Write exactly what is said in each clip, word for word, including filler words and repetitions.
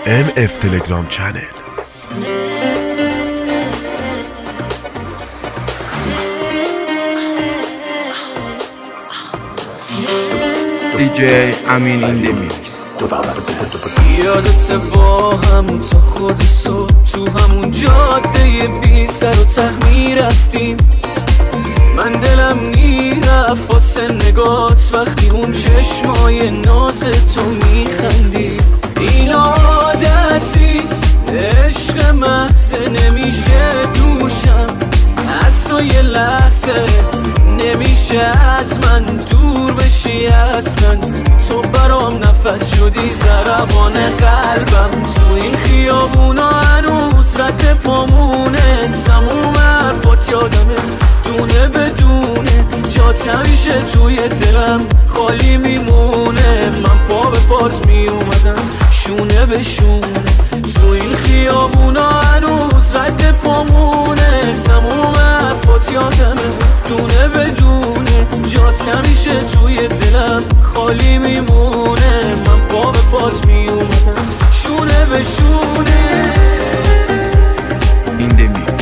ام اف تلگرام چنل. دی جی امین این دی میکس. یادت با هم تا خود صبح تو همون جاده بی سر و ته میرفتیم. من دلم میرفت واسه نگات وقتی اون چشمای ناز تو میخندی. این عادت نیست، عشق محض نمیشه دوشم از تو یه لحظه، نمیشه از من دور بشی اصلا. تو برام نفس شدی ضربان قلبم، تو این خیابونا هنوز رد پامونه. تموم حرفات یادمه دونه بدونه، جات همیشه توی دلم خالی میمونه. من پا به پات میومدم شونه به شونه، تو این خیابونا هنوز رد پامونه. تموم حرفات یادمه دونه بدونه، جات همیشه توی دلم خالی میمونه. من پا به پات میومدم شونه به شونه. این دی میکس.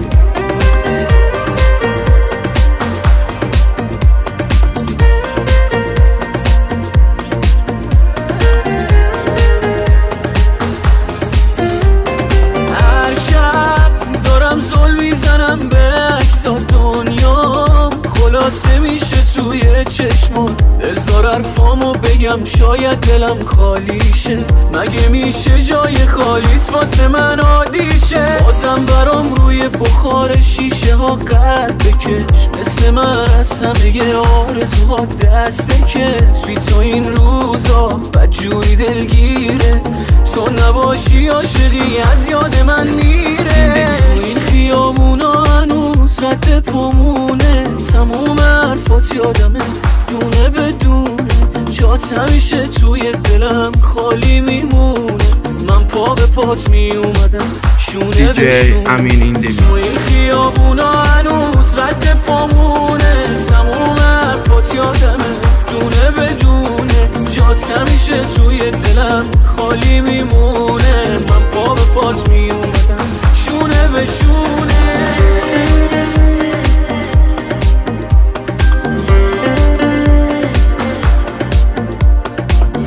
میزنم به عکسات دنیام، خلاصه میشه توی چشمات. بذار حرفامو بگم شاید دلم خالی شه، مگه میشه جای خالیت واسه من عادی شه؟ بازم برام روی بخار شیشه ها قد بکش، مثل من از همه آرزوها دست بکش. بی تو این روزا بدجوری دلگیره، تو نباشی عاشقی از یاد من میره. این خیابونا هنوز رد پامونه، تموم حرفات یادمه دونه بدونه، جات همیشه توی دلم خالی میمونه. من پا به پات میومدم شونه به شونه، امین این دی تو این خیابونا هنوز رد پامونه. تموم حرفات یادمه دونه بدونه، جات همیشه توی دلم خالی میمونه. من پا به پات میومدم شونه به شونه.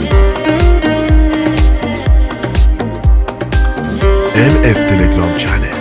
ام اف تلگرام چنل.